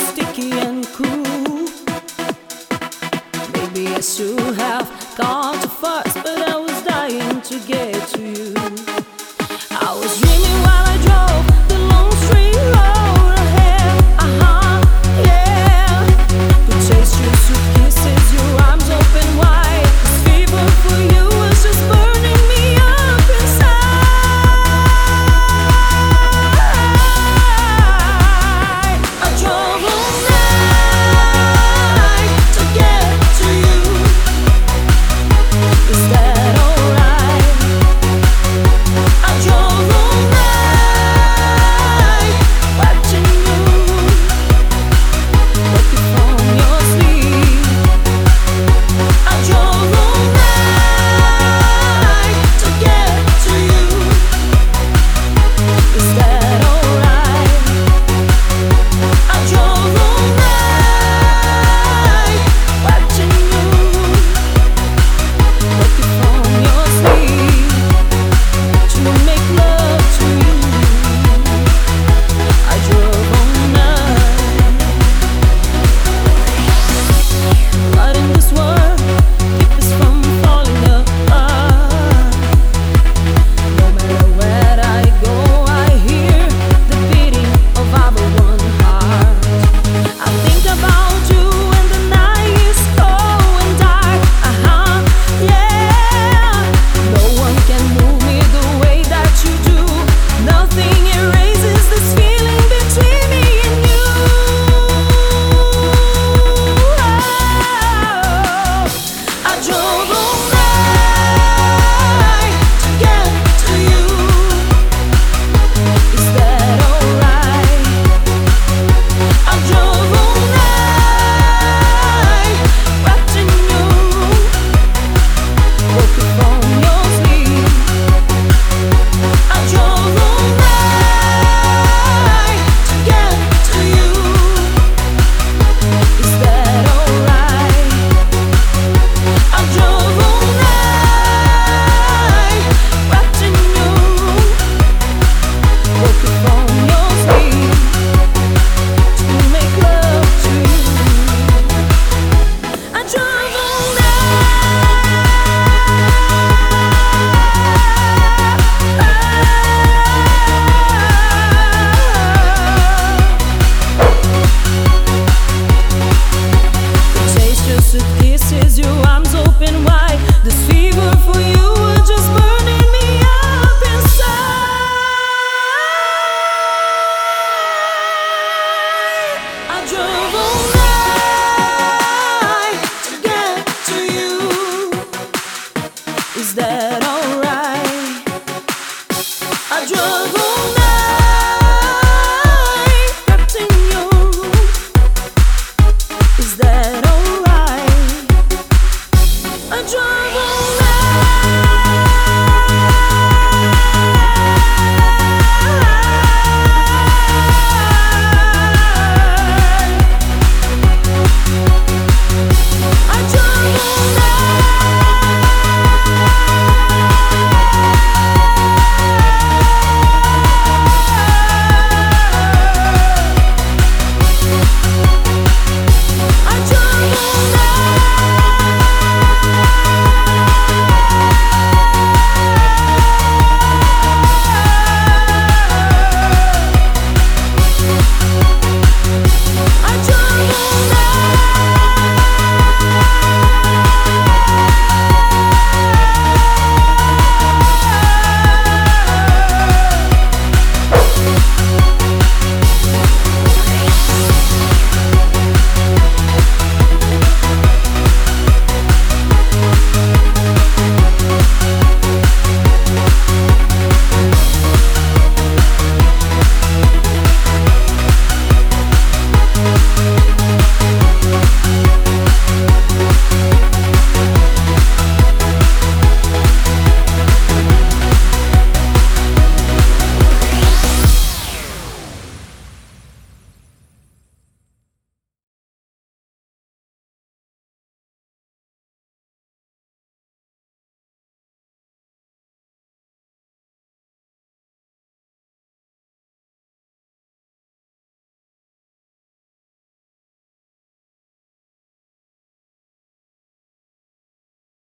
sticky and cool. Maybe I should have gone too fast, but I was dying to get to you. I was dreaming while I drove the long straight road ahead. Yeah. To chase your suitcases, your arms open wide. This fever for you was just burning me up inside. I drove all night to get to you. Is that alright? I drove all night watching you, working from your sleep. I drove all night to get to you. Is that alright? I drove all night watching you, working from your sleep to make love to you. I drove all night. What in this world keep us from falling apart? No matter where I go, I hear the beating of our one heart. I think about you when the night is cold and dark. Yeah. No one can move me the way that you do. Nothing erases this feeling between me and you. I drove all night to get to you. Is that alright? I drove all night watching you, working from your sleep. I drove all night to get to you. Is that alright? I drove all night watching you, working from your sleep to make love to you. I drove all night. Taste your suitcases, your arms open wide. This fever for you was just burning me up inside. I drove